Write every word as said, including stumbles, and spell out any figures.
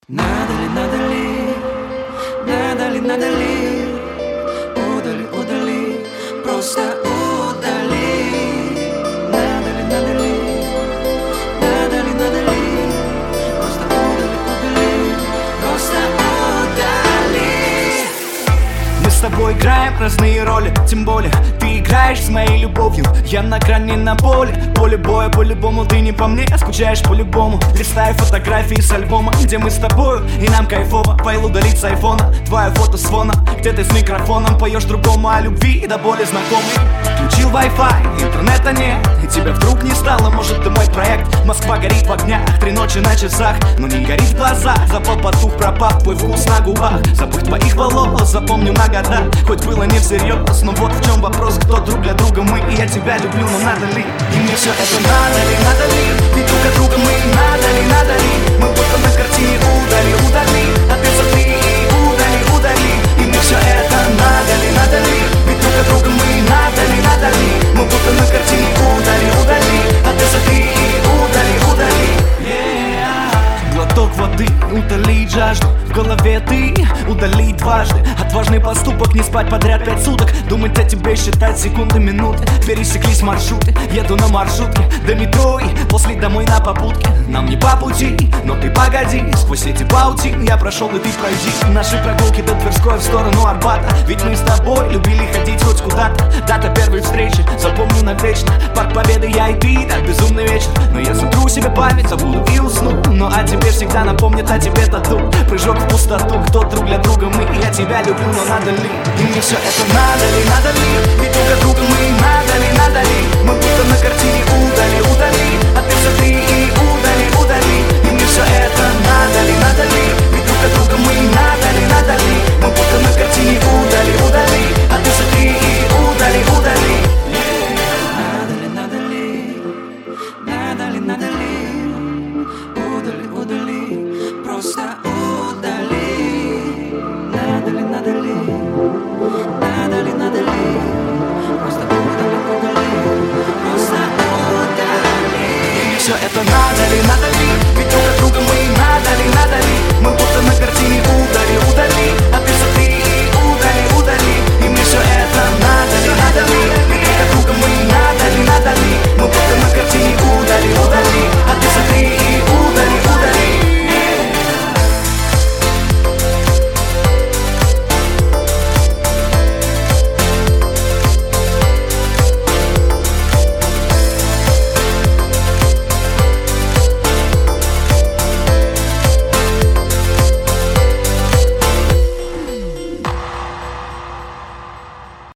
Надо ли, надо ли, надо ли, надо ли, удали, удали, просто удали. Надо ли, надо ли, надо ли, надо ли, просто удали, удали, просто удали. Мы с тобой играем разные роли, тем более ты играешь с моей любовью. Я на грани, на поле, поле боя по-любому. Ты не по мне, скучаешь по-любому. Листаю фотографии с альбома, где мы с тобою, и нам кайфово. Файл удалить с айфона, твое фото с фона, где ты с микрофоном поешь другому о любви, да более знакомый. Включил Wi-Fi, интернета нет, и тебя вдруг не стало. Может, ты мой проект, Москва горит в огнях, три ночи на часах, но не горит в глазах. Запал потух, пропах, твой вкус на губах, запах твоих волос запомню на года. Хоть было не всерьез, но вот в чем вопрос: кто друг для друга мы, и я тебя люблю, но надо ли? И мне все это надо ли, надо ли? Ведь друг от друга мы, надо ли, надо ли? Мы будто на картине удали, удали, а ты сотри и удали, удали. И мне все это надо ли, надо ли? Ведь друг от друга мы, надо ли, надо ли? Мы будто на картине удали, удали, а ты сотри и удали, удали. Yeah. Глоток воды, утолить жажду. В голове ты, удалить дважды. Отважный поступок, не спать подряд пять суток. Думать о тебе, считать секунды, минуты. Пересеклись маршруты, еду на маршрутке до метро и после домой на попутке. Нам не по пути, но ты погоди. Сквозь эти паутины я прошел, и ты пройди. Наши прогулки до Тверской в сторону Арбата. Ведь мы с тобой любили ходить хоть куда-то. Дата первой встречи, запомню навечно. Парк Победы, я и ты, так безумный вечер. Но я сотру себе память, забуду и усну. Но о тебе всегда напомнят, о тебе тату. Прыжок в пустоту, кто друг для друга мы, и я тебя люблю, но надо ли? И мне все это надо ли, надо ли? Ведь друг от друга мы, надо ли, надо ли? Мы будто на картине удали, удали, а ты сотри и удали, удали. И мне все это надо ли, надо ли?